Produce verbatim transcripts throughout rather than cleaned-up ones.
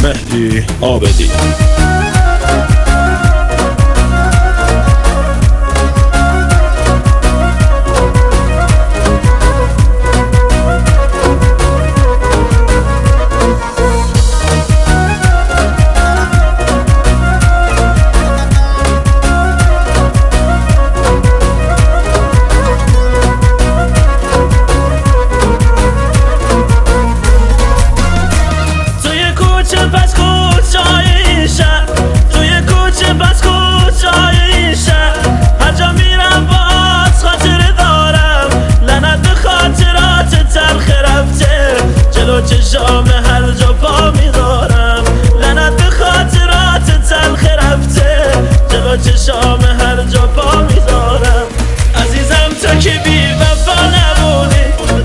مهدی عابدی. چشام هر جا پا میذارم، لعنت به خاطرات تلخ رفته، جلو چشام هر جا پا میذارم. عزیزم تو که بی وفا نبودی،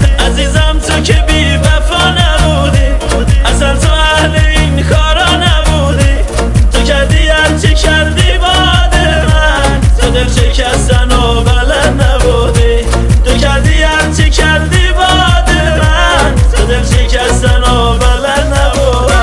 عزیزم تو که بی وفا نبودی، اصلا تو اهل این کارا نبودی. تو کردی هرچی کردی باد من، تو دل شکستن و بلد نبودی. تو کردی هرچی کردی باد من، تو دل شکستن و بلد نبودی.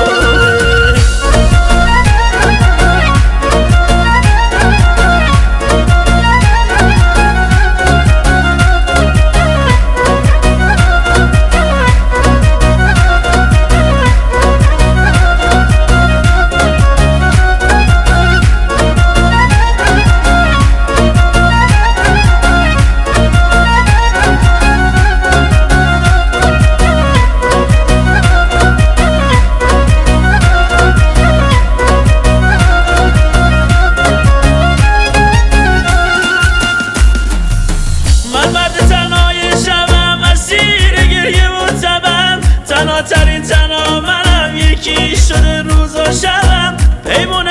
تنها ترین تنها منم، یکی شده روز و شبم، پیمونه